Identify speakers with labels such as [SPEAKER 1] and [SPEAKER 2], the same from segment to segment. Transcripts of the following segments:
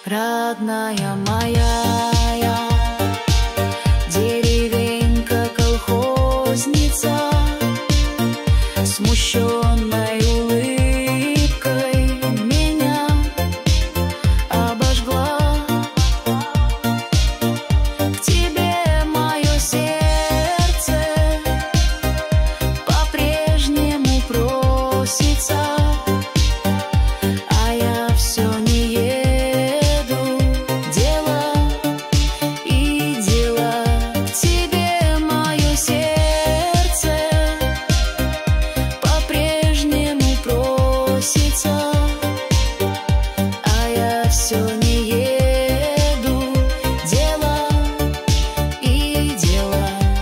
[SPEAKER 1] Родная моя, деревенька колхозница, смущенной улыбкой меня обожгла. К тебе мое сердце по-прежнему просится, а я все не еду. Дело и дело. К тебе мое сердце по-прежнему просится, а я все не еду. Дело и дело.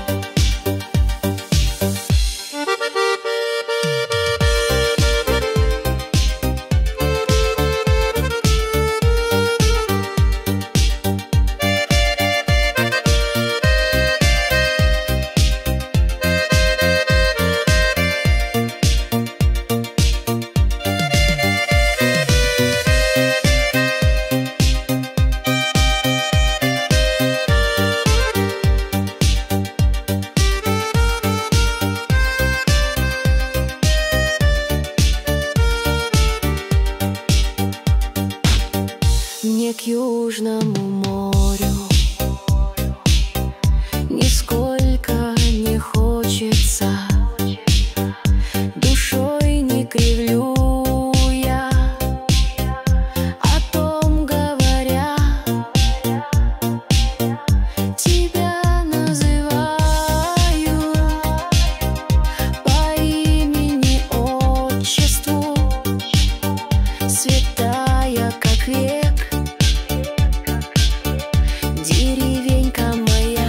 [SPEAKER 1] Мне к Южному морю нисколько не хочется, душой не кривлю я, о том говоря, тебя называю по имени отчеству, святая как век. Деревенька моя,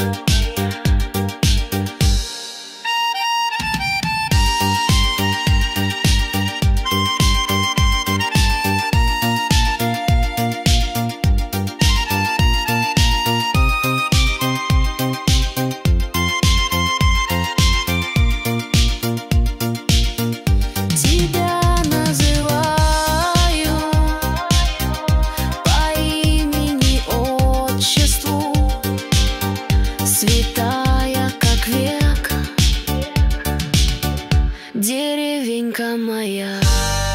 [SPEAKER 1] тебя называю по имени отчеству, святая как век. Деревенька моя.